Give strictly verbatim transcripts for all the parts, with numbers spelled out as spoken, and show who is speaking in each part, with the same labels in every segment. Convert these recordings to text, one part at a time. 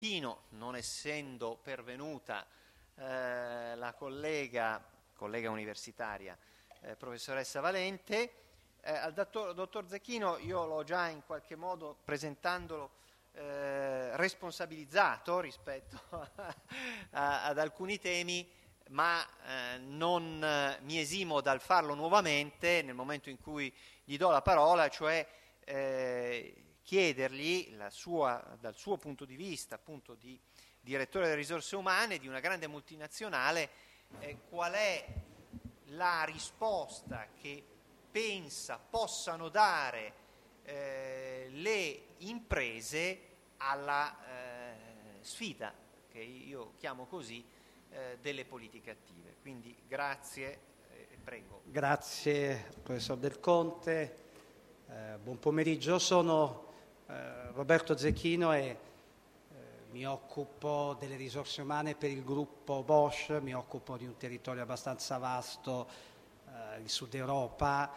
Speaker 1: Zecchino, non essendo pervenuta eh, la collega, collega universitaria, eh, professoressa Valente, eh, al dottor, dottor Zecchino io l'ho già in qualche modo, presentandolo, eh, responsabilizzato rispetto a, a, ad alcuni temi, ma eh, non eh, mi esimo dal farlo nuovamente nel momento in cui gli do la parola, cioè eh, chiedergli la sua, dal suo punto di vista, appunto di direttore delle risorse umane di una grande multinazionale, eh, qual è la risposta che pensa possano dare eh, le imprese alla eh, sfida, che io chiamo così, eh, delle politiche attive. Quindi grazie e eh, prego.
Speaker 2: Grazie professor Del Conte, eh, buon pomeriggio. Sono eh, Roberto Zecchino e eh, mi occupo delle risorse umane per il gruppo Bosch, mi occupo di un territorio abbastanza vasto, eh, il Sud Europa.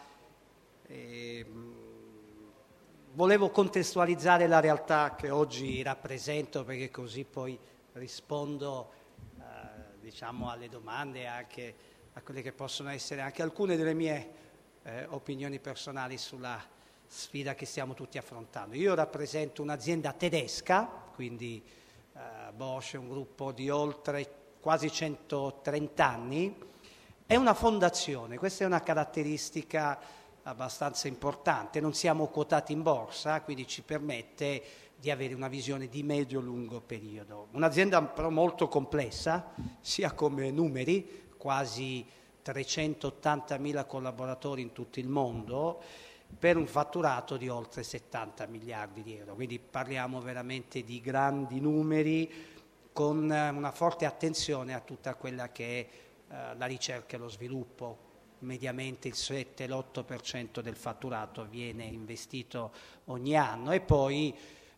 Speaker 2: E, mh, volevo contestualizzare la realtà che oggi rappresento, perché così poi rispondo eh, diciamo alle domande e anche a quelle che possono essere anche alcune delle mie eh, opinioni personali sulla sfida che stiamo tutti affrontando. Io rappresento un'azienda tedesca, quindi eh, Bosch è un gruppo di oltre quasi centotrenta anni, è una fondazione, questa è una caratteristica abbastanza importante, non siamo quotati in borsa, quindi ci permette di avere una visione di medio-lungo periodo. Un'azienda però molto complessa, sia come numeri, quasi trecentottantamila collaboratori in tutto il mondo, per un fatturato di oltre settanta miliardi di euro. Quindi parliamo veramente di grandi numeri, con una forte attenzione a tutta quella che è eh, la ricerca e lo sviluppo. Mediamente il sette l'otto per cento del fatturato viene investito ogni anno e poi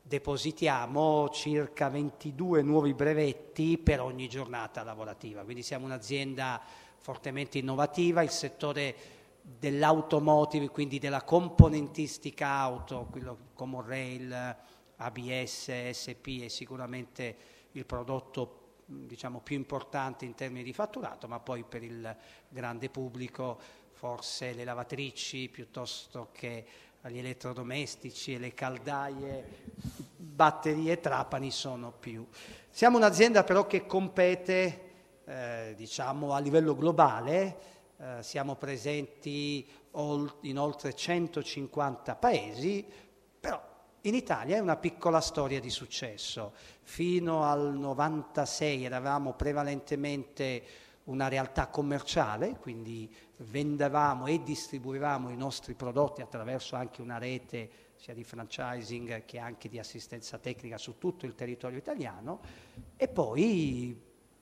Speaker 2: depositiamo circa ventidue nuovi brevetti per ogni giornata lavorativa. Quindi siamo un'azienda fortemente innovativa, il settore dell'automotive, quindi della componentistica auto, quello come Rail, A B S, S P è sicuramente il prodotto diciamo più importante in termini di fatturato, ma poi per il grande pubblico forse le lavatrici piuttosto che gli elettrodomestici e le caldaie, batterie e trapani sono più. Siamo un'azienda però che compete eh, diciamo a livello globale. Uh, siamo presenti ol- in oltre centocinquanta paesi, però in Italia è una piccola storia di successo. Fino al novantasei eravamo prevalentemente una realtà commerciale, quindi vendevamo e distribuivamo i nostri prodotti attraverso anche una rete sia di franchising che anche di assistenza tecnica su tutto il territorio italiano, e poi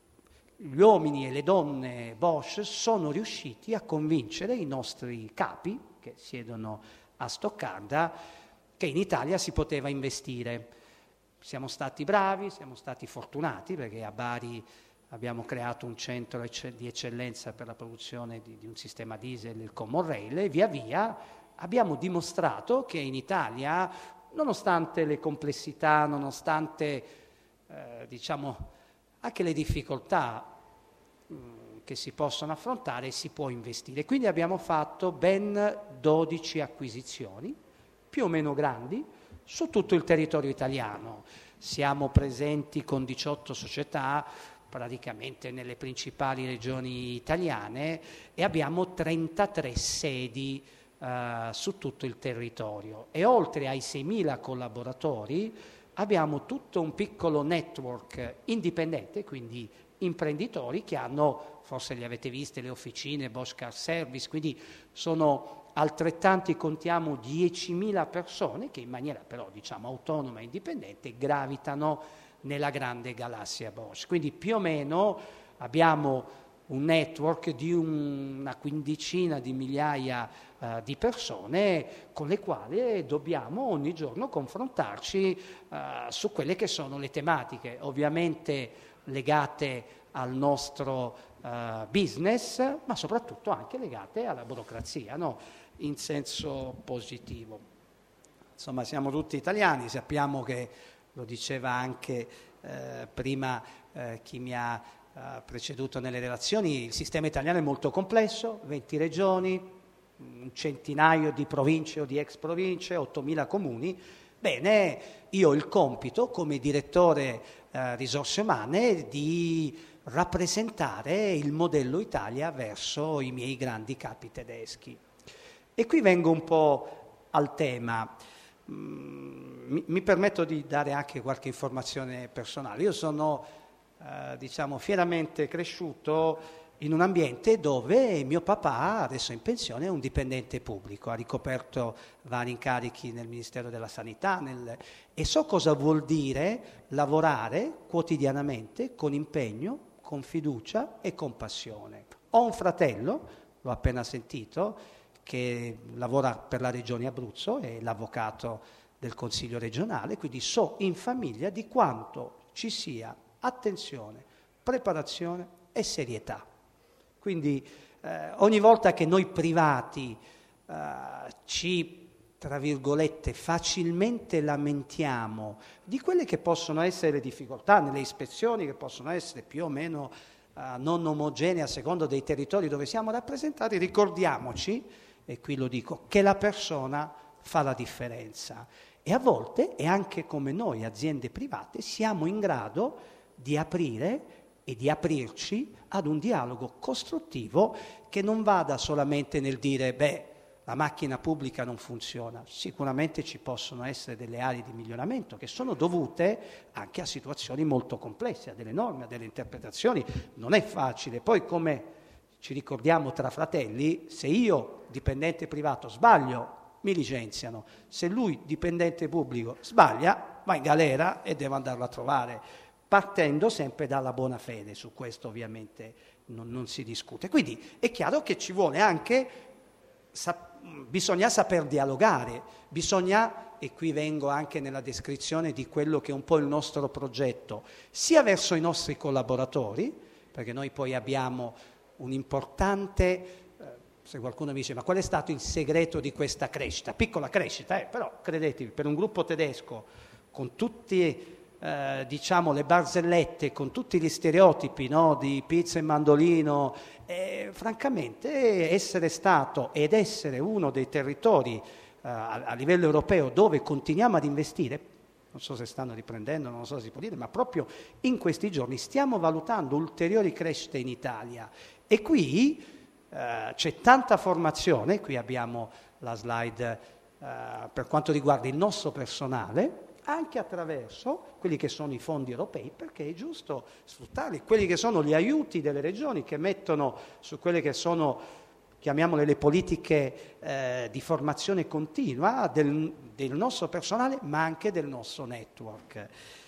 Speaker 2: gli uomini e le donne Bosch sono riusciti a convincere i nostri capi, che siedono a Stoccarda, che in Italia si poteva investire. Siamo stati bravi, siamo stati fortunati, perché a Bari abbiamo creato un centro di eccellenza per la produzione di, di un sistema diesel, il Common Rail, e via via abbiamo dimostrato che in Italia, nonostante le complessità, nonostante eh, diciamo anche le difficoltà mh, che si possono affrontare, si può investire. Quindi abbiamo fatto ben dodici acquisizioni, più o meno grandi, su tutto il territorio italiano. Siamo presenti con diciotto società, praticamente nelle principali regioni italiane, e abbiamo trentatré sedi uh, su tutto il territorio. E oltre ai seimila collaboratori, abbiamo tutto un piccolo network indipendente, quindi imprenditori che hanno, forse le avete viste, le officine Bosch Car Service, quindi sono altrettanti, contiamo diecimila persone che in maniera però diciamo autonoma e indipendente gravitano nella grande galassia Bosch. Quindi più o meno abbiamo un network di un, una quindicina di migliaia uh, di persone con le quali dobbiamo ogni giorno confrontarci uh, su quelle che sono le tematiche, ovviamente legate al nostro uh, business, ma soprattutto anche legate alla burocrazia, no? In senso positivo. Insomma, siamo tutti italiani, sappiamo che, lo diceva anche eh, prima eh, chi mi ha eh, preceduto nelle relazioni, il sistema italiano è molto complesso, venti regioni, un centinaio di province o di ex province, ottomila comuni. Bene, io ho il compito come direttore eh, risorse umane di rappresentare il modello Italia verso i miei grandi capi tedeschi. E qui vengo un po' al tema. Mm, mi, mi permetto di dare anche qualche informazione personale. Io sono, eh, diciamo, fieramente cresciuto in un ambiente dove mio papà, adesso in pensione, è un dipendente pubblico, ha ricoperto vari incarichi nel Ministero della Sanità nel, e so cosa vuol dire lavorare quotidianamente con impegno, con fiducia e con passione. Ho un fratello, l'ho appena sentito, che lavora per la Regione Abruzzo, è l'avvocato del Consiglio regionale, quindi so in famiglia di quanto ci sia attenzione, preparazione e serietà. Quindi eh, ogni volta che noi privati eh, ci, tra virgolette, facilmente lamentiamo di quelle che possono essere le difficoltà nelle ispezioni, che possono essere più o meno eh, non omogenee a seconda dei territori dove siamo rappresentati, ricordiamoci, e qui lo dico, che la persona fa la differenza. E a volte, e anche come noi, aziende private, siamo in grado di aprire e di aprirci ad un dialogo costruttivo che non vada solamente nel dire, beh, la macchina pubblica non funziona. Sicuramente ci possono essere delle aree di miglioramento che sono dovute anche a situazioni molto complesse, a delle norme, a delle interpretazioni. Non è facile. Poi, come ci ricordiamo tra fratelli, se io, dipendente privato, sbaglio, mi licenziano. Se lui, dipendente pubblico, sbaglia, va in galera e devo andarlo a trovare, partendo sempre dalla buona fede. Su questo ovviamente non, non si discute. Quindi è chiaro che ci vuole anche, sa, bisogna saper dialogare, bisogna, e qui vengo anche nella descrizione di quello che è un po' il nostro progetto, sia verso i nostri collaboratori, perché noi poi abbiamo un importante, eh, se qualcuno mi dice ma qual è stato il segreto di questa crescita? Piccola crescita, eh, però credetevi, per un gruppo tedesco con tutti Eh, diciamo le barzellette, con tutti gli stereotipi, no, di pizza e mandolino, eh, francamente essere stato ed essere uno dei territori eh, a, a livello europeo dove continuiamo ad investire, non so se stanno riprendendo, non so se si può dire, ma proprio in questi giorni stiamo valutando ulteriori crescite in Italia e qui eh, c'è tanta formazione, qui abbiamo la slide eh, per quanto riguarda il nostro personale, anche attraverso quelli che sono i fondi europei, perché è giusto sfruttarli, quelli che sono gli aiuti delle regioni che mettono su quelle che sono, chiamiamole le politiche eh, di formazione continua del, del nostro personale, ma anche del nostro network.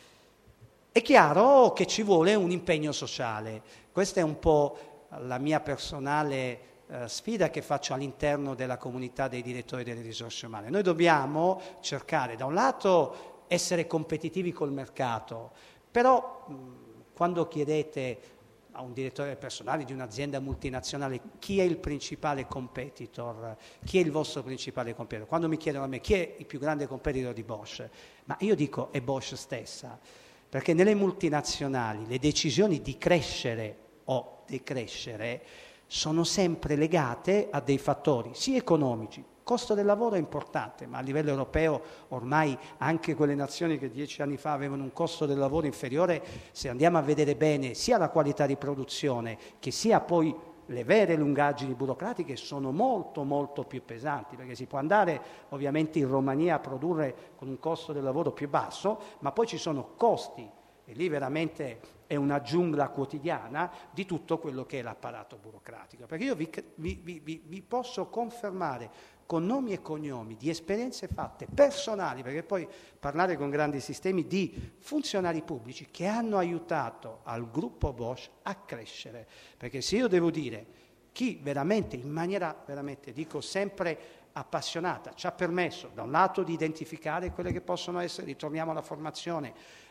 Speaker 2: È chiaro che ci vuole un impegno sociale, questa è un po' la mia personale eh, sfida che faccio all'interno della comunità dei direttori delle risorse umane. Noi dobbiamo cercare da un lato essere competitivi col mercato, però mh, quando chiedete a un direttore del personale di un'azienda multinazionale chi è il principale competitor, chi è il vostro principale competitor, quando mi chiedono a me chi è il più grande competitor di Bosch, ma io dico è Bosch stessa, perché nelle multinazionali le decisioni di crescere o decrescere sono sempre legate a dei fattori sia economici. Il costo del lavoro è importante, ma a livello europeo ormai anche quelle nazioni che dieci anni fa avevano un costo del lavoro inferiore, se andiamo a vedere bene sia la qualità di produzione che sia poi le vere lungaggini burocratiche sono molto molto più pesanti, perché si può andare ovviamente in Romania a produrre con un costo del lavoro più basso, ma poi ci sono costi, e lì veramente è una giungla quotidiana di tutto quello che è l'apparato burocratico. Perché io vi, vi, vi, vi posso confermare con nomi e cognomi di esperienze fatte personali, perché poi parlare con grandi sistemi di funzionari pubblici che hanno aiutato al gruppo Bosch a crescere. Perché se io devo dire chi veramente, in maniera veramente, dico sempre appassionata, ci ha permesso da un lato di identificare quelle che possono essere, ritorniamo alla formazione,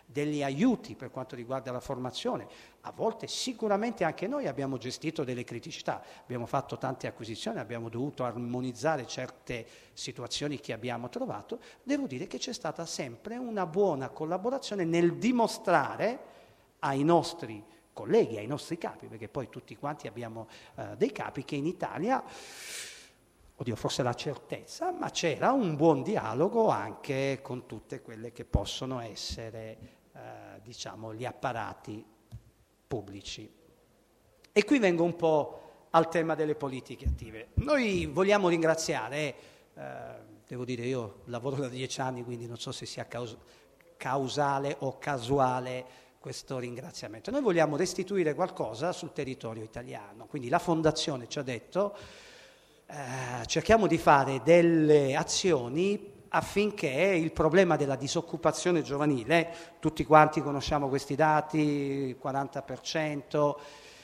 Speaker 2: degli aiuti per quanto riguarda la formazione. A volte sicuramente anche noi abbiamo gestito delle criticità, abbiamo fatto tante acquisizioni, abbiamo dovuto armonizzare certe situazioni che abbiamo trovato. Devo dire che c'è stata sempre una buona collaborazione nel dimostrare ai nostri colleghi, ai nostri capi, perché poi tutti quanti abbiamo eh, dei capi, che in Italia, oddio forse la certezza, ma c'era un buon dialogo anche con tutte quelle che possono essere, eh, diciamo, gli apparati pubblici. E qui vengo un po' al tema delle politiche attive. Noi vogliamo ringraziare, eh, devo dire io lavoro da dieci anni, quindi non so se sia caus- causale o casuale questo ringraziamento. Noi vogliamo restituire qualcosa sul territorio italiano, quindi la Fondazione ci ha detto eh, cerchiamo di fare delle azioni affinché il problema della disoccupazione giovanile, tutti quanti conosciamo questi dati, quaranta per cento,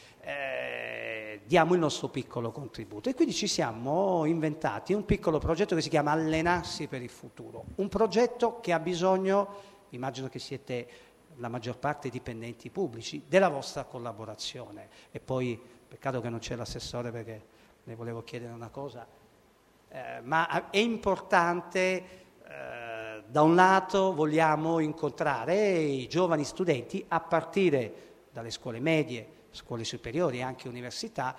Speaker 2: eh, diamo il nostro piccolo contributo. E quindi ci siamo inventati un piccolo progetto che si chiama Allenarsi per il futuro, un progetto che ha bisogno, immagino che siete la maggior parte dipendenti pubblici, della vostra collaborazione. E poi, peccato che non c'è l'assessore perché ne volevo chiedere una cosa, eh, ma è importante. Uh, da un lato vogliamo incontrare i giovani studenti a partire dalle scuole medie, scuole superiori e anche università,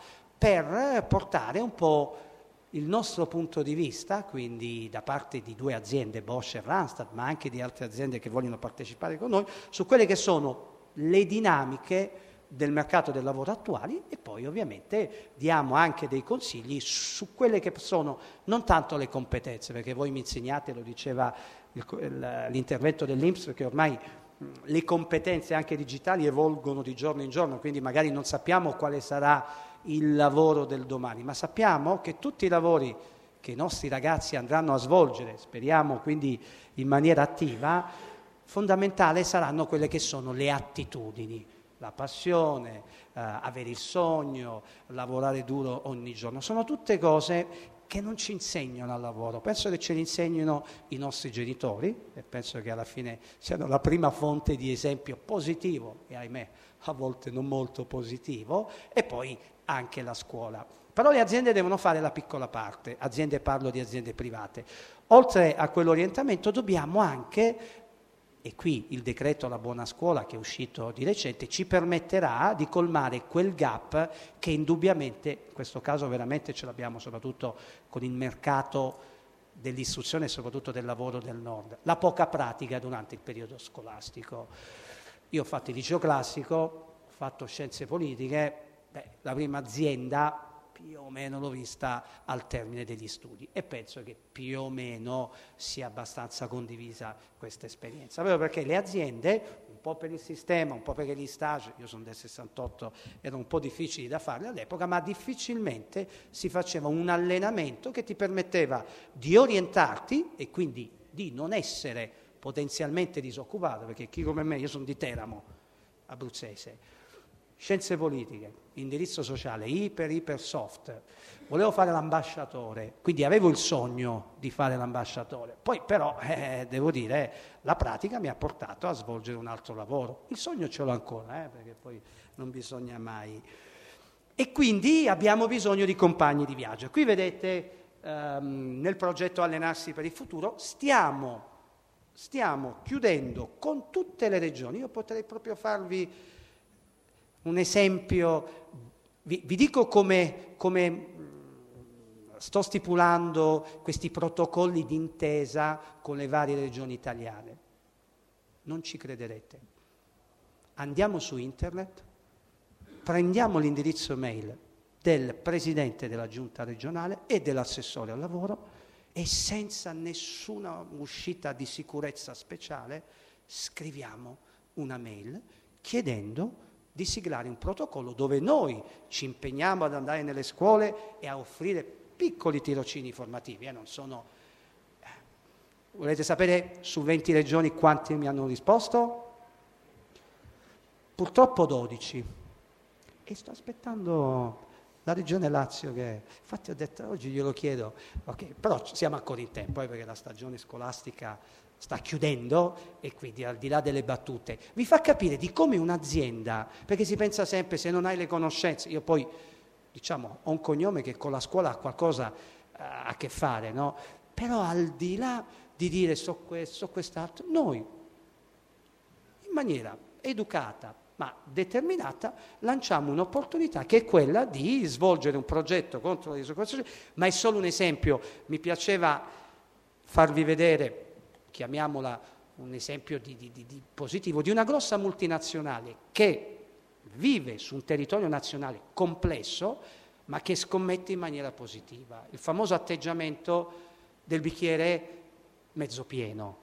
Speaker 2: per portare un po' il nostro punto di vista, quindi da parte di due aziende, Bosch e Randstad, ma anche di altre aziende che vogliono partecipare con noi, su quelle che sono le dinamiche del mercato del lavoro attuali, e poi ovviamente diamo anche dei consigli su quelle che sono non tanto le competenze, perché voi mi insegnate, lo diceva il, il, l'intervento dell'I N P S, che ormai mh, le competenze anche digitali evolgono di giorno in giorno, quindi magari non sappiamo quale sarà il lavoro del domani, ma sappiamo che tutti i lavori che i nostri ragazzi andranno a svolgere, speriamo quindi in maniera attiva, fondamentale saranno quelle che sono le attitudini, la passione, eh, avere il sogno, lavorare duro ogni giorno. Sono tutte cose che non ci insegnano al lavoro. Penso che ce li insegnino i nostri genitori, e penso che alla fine siano la prima fonte di esempio positivo, e ahimè a volte non molto positivo, e poi anche la scuola. Però le aziende devono fare la piccola parte, aziende, parlo di aziende private. Oltre a quell'orientamento dobbiamo anche, e qui il decreto La Buona Scuola che è uscito di recente ci permetterà di colmare quel gap che indubbiamente, in questo caso veramente ce l'abbiamo soprattutto con il mercato dell'istruzione e soprattutto del lavoro del nord, la poca pratica durante il periodo scolastico. Io ho fatto il liceo classico, ho fatto scienze politiche, beh, la prima azienda più o meno l'ho vista al termine degli studi, e penso che più o meno sia abbastanza condivisa questa esperienza, proprio perché le aziende, un po' per il sistema, un po' perché gli stage, io sono del sessantotto, erano un po' difficili da fare all'epoca, ma difficilmente si faceva un allenamento che ti permetteva di orientarti e quindi di non essere potenzialmente disoccupato, perché chi come me, io sono di Teramo, abruzzese, scienze politiche, indirizzo sociale, iper, iper soft, volevo fare l'ambasciatore, quindi avevo il sogno di fare l'ambasciatore, poi però, eh, devo dire, la pratica mi ha portato a svolgere un altro lavoro, il sogno ce l'ho ancora, eh, perché poi non bisogna mai, e quindi abbiamo bisogno di compagni di viaggio. Qui vedete, ehm, nel progetto Allenarsi per il futuro, stiamo, stiamo chiudendo con tutte le regioni, io potrei proprio farvi un esempio, vi, vi dico come, come sto stipulando questi protocolli d'intesa con le varie regioni italiane. Non ci crederete. Andiamo su internet, prendiamo l'indirizzo mail del presidente della giunta regionale e dell'assessore al lavoro e senza nessuna uscita di sicurezza speciale scriviamo una mail chiedendo di siglare un protocollo dove noi ci impegniamo ad andare nelle scuole e a offrire piccoli tirocini formativi. Eh, non sono... Volete sapere su venti regioni quanti mi hanno risposto? Purtroppo dodici. E sto aspettando la regione Lazio che... Infatti ho detto, oggi glielo chiedo, ok, però siamo ancora in tempo, eh, perché la stagione scolastica sta chiudendo e quindi al di là delle battute, vi fa capire di come un'azienda, perché si pensa sempre se non hai le conoscenze, io poi diciamo ho un cognome che con la scuola ha qualcosa uh, a che fare, no? Però al di là di dire so questo, so quest'altro, noi in maniera educata ma determinata lanciamo un'opportunità che è quella di svolgere un progetto contro la disoccupazione, ma è solo un esempio. Mi piaceva farvi vedere, chiamiamola un esempio di, di, di, di positivo, di una grossa multinazionale che vive su un territorio nazionale complesso, ma che scommette in maniera positiva. Il famoso atteggiamento del bicchiere mezzo pieno.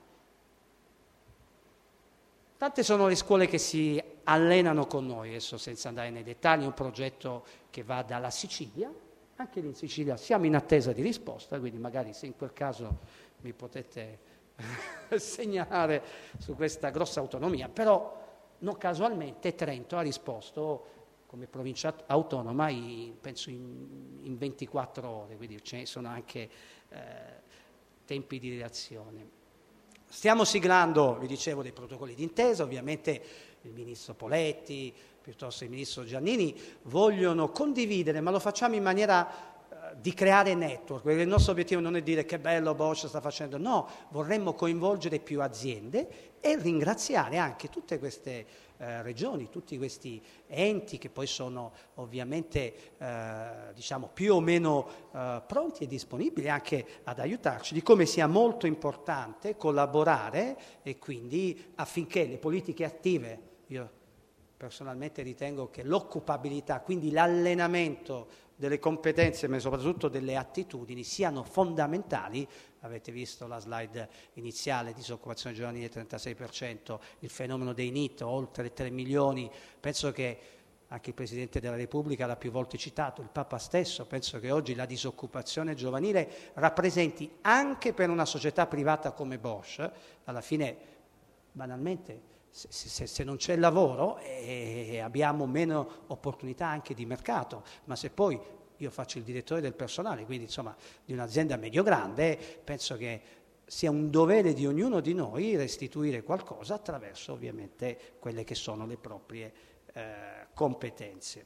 Speaker 2: Tante sono le scuole che si allenano con noi, adesso senza andare nei dettagli, è un progetto che va dalla Sicilia, anche lì in Sicilia siamo in attesa di risposta, quindi magari se in quel caso mi potete segnalare su questa grossa autonomia, però non casualmente Trento ha risposto come provincia autonoma in, penso in, in ventiquattro ore, quindi ce ne sono anche eh, tempi di reazione. Stiamo siglando, vi dicevo, dei protocolli d'intesa, ovviamente il ministro Poletti, piuttosto il ministro Giannini, vogliono condividere, ma lo facciamo in maniera di creare network, perché il nostro obiettivo non è dire che bello Bosch sta facendo, no, vorremmo coinvolgere più aziende e ringraziare anche tutte queste eh, regioni, tutti questi enti che poi sono ovviamente eh, diciamo più o meno eh, pronti e disponibili anche ad aiutarci, di come sia molto importante collaborare e quindi affinché le politiche attive, io personalmente ritengo che l'occupabilità, quindi l'allenamento delle competenze, ma soprattutto delle attitudini, siano fondamentali. Avete visto la slide iniziale, disoccupazione giovanile trentasei per cento, il fenomeno dei N I T, oltre tre milioni, penso che anche il Presidente della Repubblica l'ha più volte citato, il Papa stesso, penso che oggi la disoccupazione giovanile rappresenti anche per una società privata come Bosch, alla fine banalmente Se, se, se non c'è lavoro eh, abbiamo meno opportunità anche di mercato, ma se poi io faccio il direttore del personale, quindi insomma di un'azienda medio-grande, penso che sia un dovere di ognuno di noi restituire qualcosa attraverso ovviamente quelle che sono le proprie eh, competenze.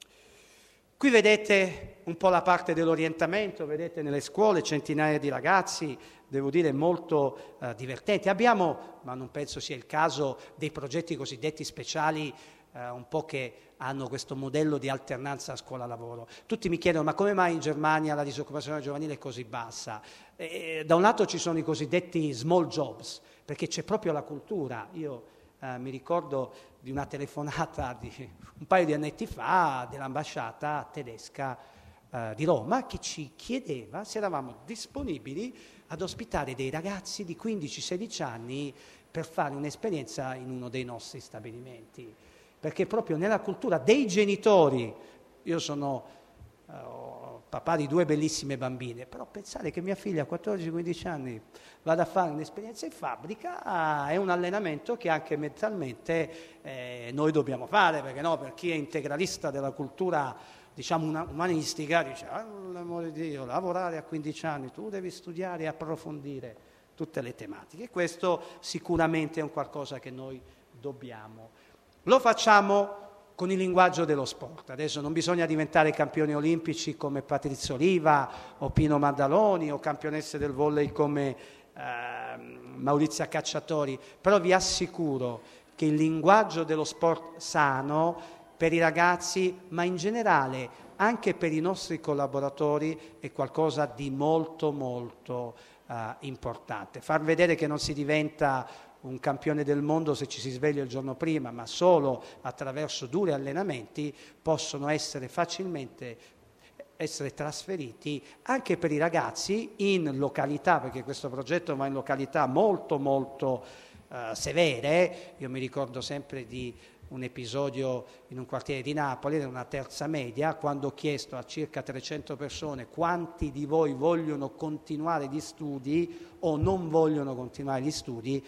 Speaker 2: Qui vedete un po' la parte dell'orientamento, vedete nelle scuole centinaia di ragazzi, devo dire molto eh, divertenti. Abbiamo, ma non penso sia il caso, dei progetti cosiddetti speciali eh, un po' che hanno questo modello di alternanza scuola-lavoro. Tutti mi chiedono ma come mai in Germania la disoccupazione giovanile è così bassa? E, da un lato ci sono i cosiddetti small jobs, perché c'è proprio la cultura. Io eh, mi ricordo di una telefonata di un paio di annetti fa dell'ambasciata tedesca eh, di Roma che ci chiedeva se eravamo disponibili ad ospitare dei ragazzi di quindici sedici anni per fare un'esperienza in uno dei nostri stabilimenti, perché proprio nella cultura dei genitori, io sono eh, papà di due bellissime bambine, però pensare che mia figlia a quattordici quindici anni vada a fare un'esperienza in fabbrica ah, è un allenamento che anche mentalmente eh, noi dobbiamo fare, perché no, per chi è integralista della cultura diciamo una, umanistica dice ah, l'amore di Dio, lavorare a quindici anni, tu devi studiare e approfondire tutte le tematiche, e questo sicuramente è un qualcosa che noi dobbiamo. Lo facciamo con il linguaggio dello sport. Adesso non bisogna diventare campioni olimpici come Patrizio Riva o Pino Maddaloni o campionesse del volley come eh, Maurizia Cacciatori, però vi assicuro che il linguaggio dello sport sano per i ragazzi, ma in generale anche per i nostri collaboratori, è qualcosa di molto molto eh, importante. Far vedere che non si diventa un campione del mondo se ci si sveglia il giorno prima, ma solo attraverso duri allenamenti possono essere facilmente essere trasferiti anche per i ragazzi in località, perché questo progetto va in località molto molto uh, severe. Io mi ricordo sempre di un episodio in un quartiere di Napoli, era una terza media, quando ho chiesto a circa trecento persone quanti di voi vogliono continuare gli studi o non vogliono continuare gli studi,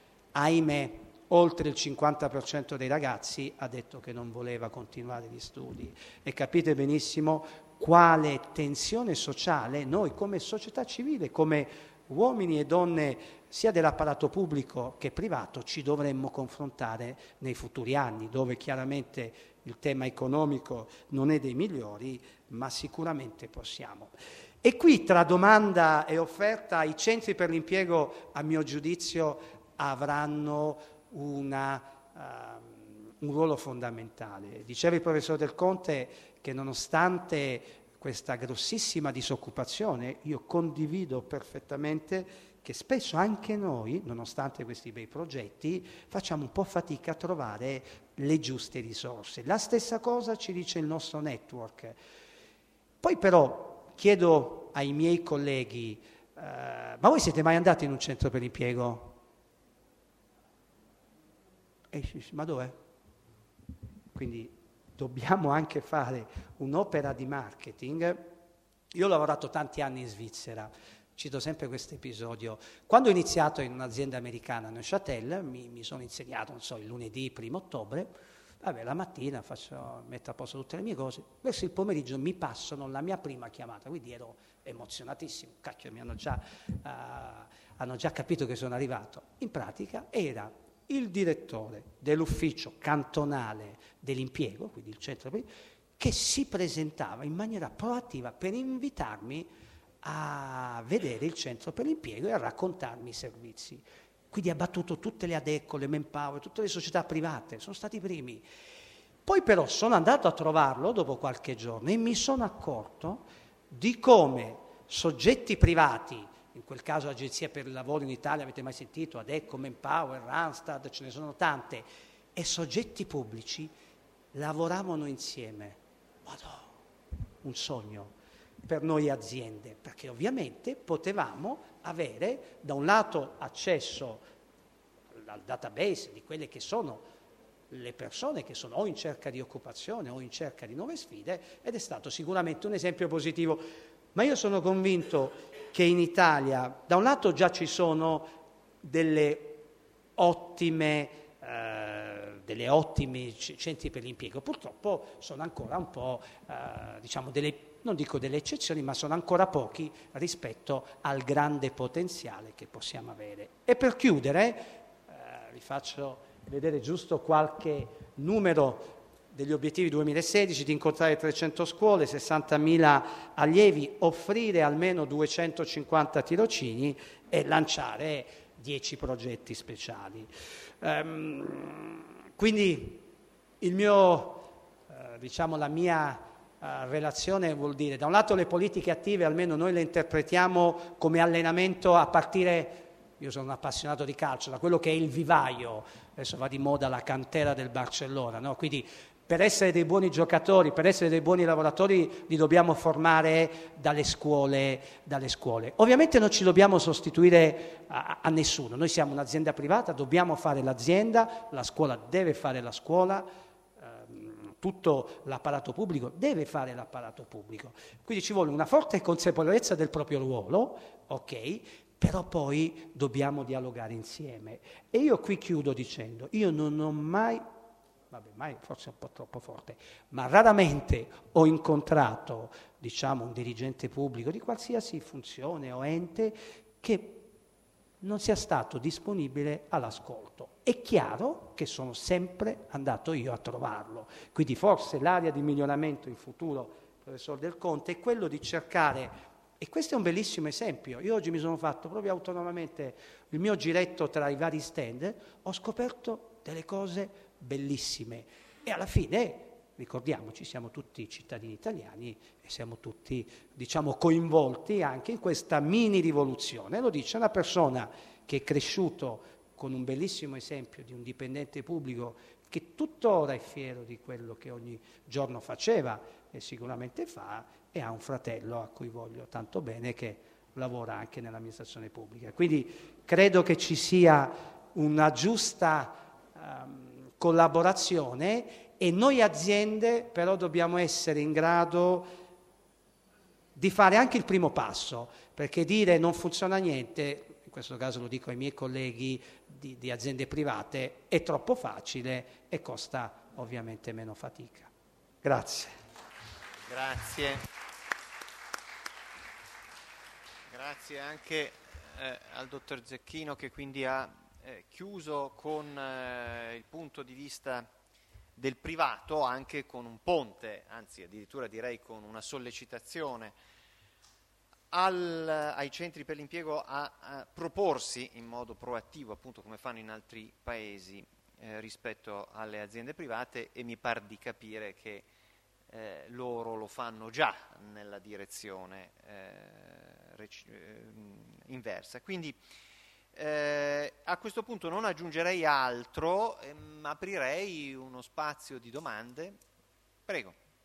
Speaker 2: ahimè, oltre il cinquanta per cento dei ragazzi ha detto che non voleva continuare gli studi. E capite benissimo quale tensione sociale noi come società civile, come uomini e donne sia dell'apparato pubblico che privato ci dovremmo confrontare nei futuri anni, dove chiaramente il tema economico non è dei migliori, ma sicuramente possiamo. E qui tra domanda e offerta i centri per l'impiego, a mio giudizio, avranno una, uh, un ruolo fondamentale. Diceva il professor Del Conte che nonostante questa grossissima disoccupazione, io condivido perfettamente che spesso anche noi, nonostante questi bei progetti, facciamo un po' fatica a trovare le giuste risorse. La stessa cosa ci dice il nostro network. Poi però chiedo ai miei colleghi, eh, ma voi siete mai andati in un centro per l'impiego? Eh, ma dov'è? Quindi dobbiamo anche fare un'opera di marketing. Io ho lavorato tanti anni in Svizzera, cito sempre questo episodio. Quando ho iniziato in un'azienda americana a Neuchâtel, mi, mi sono insegnato, non so, il lunedì, primo ottobre, vabbè, la mattina faccio, metto a posto tutte le mie cose, verso il pomeriggio mi passano la mia prima chiamata, quindi ero emozionatissimo, cacchio, mi hanno già, uh, hanno già capito che sono arrivato. In pratica era il direttore dell'ufficio cantonale dell'impiego, quindi il centro, che si presentava in maniera proattiva per invitarmi a vedere il centro per l'impiego e a raccontarmi i servizi. Quindi ha battuto tutte le Adecco, le Manpower, tutte le società private, sono stati i primi. Poi però sono andato a trovarlo dopo qualche giorno e mi sono accorto di come soggetti privati, in quel caso Agenzia per il Lavoro in Italia, avete mai sentito, Adecco, Manpower, Randstad, ce ne sono tante, e soggetti pubblici lavoravano insieme. Madonna, un sogno per noi aziende, perché ovviamente potevamo avere da un lato accesso al database di quelle che sono le persone che sono o in cerca di occupazione o in cerca di nuove sfide, ed è stato sicuramente un esempio positivo. Ma io sono convinto che in Italia, da un lato già ci sono delle ottime, eh, delle ottimi centri per l'impiego, purtroppo sono ancora un po', eh, diciamo, delle, non dico delle eccezioni, ma sono ancora pochi rispetto al grande potenziale che possiamo avere. E per chiudere, eh, vi faccio vedere giusto qualche numero degli obiettivi duemilasedici, di incontrare trecento scuole, sessantamila allievi, offrire almeno duecentocinquanta tirocini e lanciare dieci progetti speciali. Um, quindi il mio, eh, diciamo la mia uh, relazione vuol dire, da un lato le politiche attive almeno noi le interpretiamo come allenamento a partire, io sono un appassionato di calcio, da quello che è il vivaio, adesso va di moda la cantera del Barcellona, no? Quindi per essere dei buoni giocatori, per essere dei buoni lavoratori, li dobbiamo formare dalle scuole, dalle scuole. Ovviamente non ci dobbiamo sostituire a, a nessuno, noi siamo un'azienda privata, dobbiamo fare l'azienda, la scuola deve fare la scuola, ehm, tutto l'apparato pubblico deve fare l'apparato pubblico. Quindi ci vuole una forte consapevolezza del proprio ruolo, ok? Però poi dobbiamo dialogare insieme. E io qui chiudo dicendo, io non ho mai, vabbè, mai forse è un po' troppo forte, ma raramente ho incontrato, diciamo, un dirigente pubblico di qualsiasi funzione o ente che non sia stato disponibile all'ascolto. È chiaro che sono sempre andato io a trovarlo. Quindi forse l'area di miglioramento in futuro, professor Del Conte, è quello di cercare. E questo è un bellissimo esempio. Io oggi mi sono fatto proprio autonomamente il mio giretto tra i vari stand, ho scoperto delle cose bellissime. E alla fine, ricordiamoci, siamo tutti cittadini italiani e siamo tutti, diciamo, coinvolti anche in questa mini rivoluzione. Lo dice una persona che è cresciuto con un bellissimo esempio di un dipendente pubblico che tuttora è fiero di quello che ogni giorno faceva e sicuramente fa, e ha un fratello a cui voglio tanto bene che lavora anche nell'amministrazione pubblica. Quindi credo che ci sia una giusta um, collaborazione e noi aziende però dobbiamo essere in grado di fare anche il primo passo, perché dire non funziona niente, in questo caso lo dico ai miei colleghi di, di aziende private, è troppo facile e costa ovviamente meno fatica. Grazie.
Speaker 1: Grazie. Grazie anche eh, al dottor Zecchino, che quindi ha eh, chiuso con eh, il punto di vista del privato, anche con un ponte, anzi addirittura direi con una sollecitazione al, ai centri per l'impiego a, a proporsi in modo proattivo, appunto come fanno in altri paesi, eh, rispetto alle aziende private, e mi par di capire che eh, loro lo fanno già nella direzione eh, rec- eh, inversa. Quindi eh, a questo punto non aggiungerei altro, ehm, aprirei uno spazio di domande. Prego.